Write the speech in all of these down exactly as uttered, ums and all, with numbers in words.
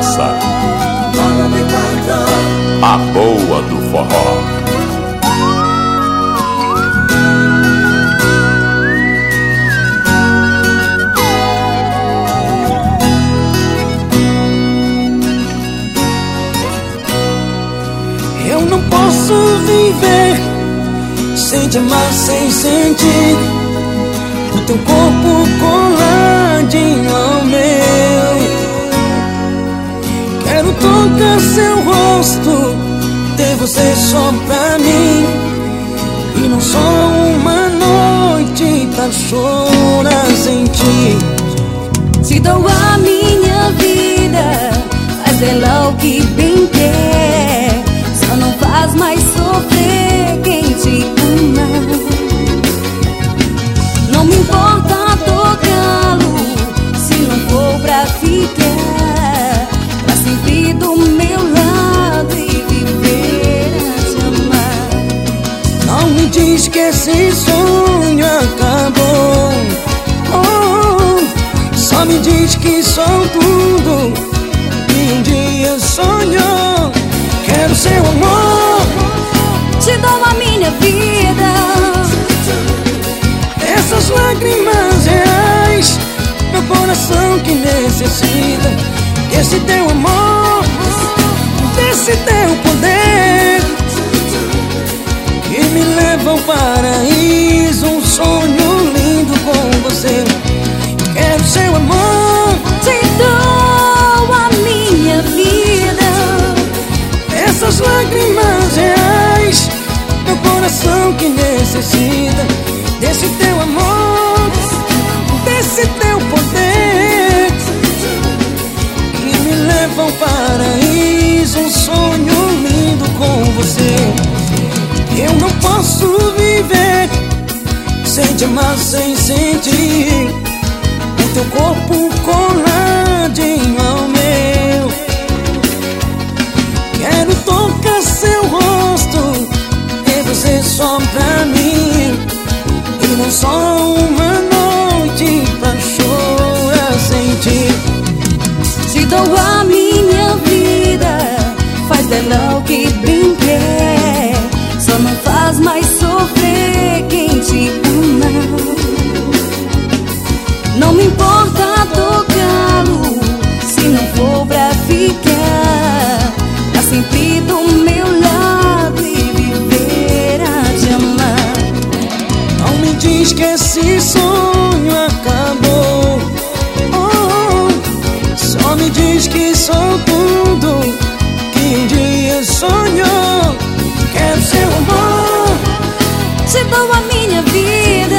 Começa a boa do forró. Eu não posso viver sem te amar, sem sentir o teu corpo coladinho ao meu. Quero tocar seu rosto, ter você só pra mim, e não só uma noite pra chorar sem ti. Te dou a minha vida, faz dela o que bem quer, só não faz mais sofrer quem te ama. Não me importa tocá-lo, se não for pra ficar pra sempre do meu lado e viver a te amar. Não me diz que esse sonho acabou, oh, só me diz que sou tudo que um dia sonhou. Quero seu amor, te dou a minha vida, essas lágrimas reais, meu coração que necessita desse teu amor, desse teu poder, que me leva ao paraíso, um sonho lindo com você. Quero seu amor, te dou a minha vida, essas lágrimas reais, meu coração que necessita desse teu amor, desse teu poder, que me leva ao paraíso, um sonho lindo com você. Eu não posso viver sem te amar, sem sentir o teu corpo coladinho ao meu. Quero tocar seu rosto, ter você só pra mim, e não só uma noite pra chorar sem ti. te dou a minha vida, faz dela o que bem quer, só não faz mais sofrer quem te ama. Não me importa tocá-lo, se não for pra ficar pra sempre do meu lado e viver a te amar. Não me diz que esse sonho acabou, oh, só me diz que sou tudo que um dia sonhou. Quero seu amor, te dou a minha vida,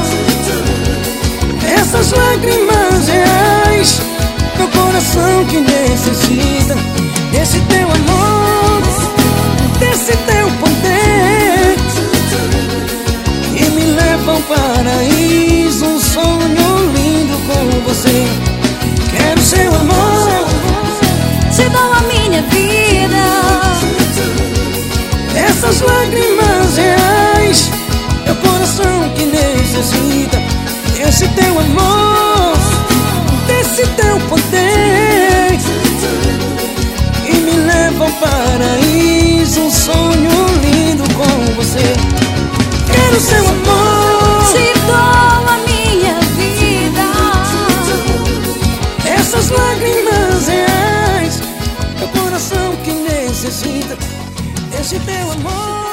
essas lágrimas reais, meu coração que necessita desse teu amor, desse teu poder, que me leva ao paraíso, um sonho lindo com você. Quero seu amor, te dou a minha vida, essas lágrimas reais, meu coração que necessita desse teu amor, desse teu poder, que me leva ao paraíso, um sonho lindo com você. Quero seu amor, te dou a minha vida, essas lágrimas reais, meu coração que necessita desse teu amor.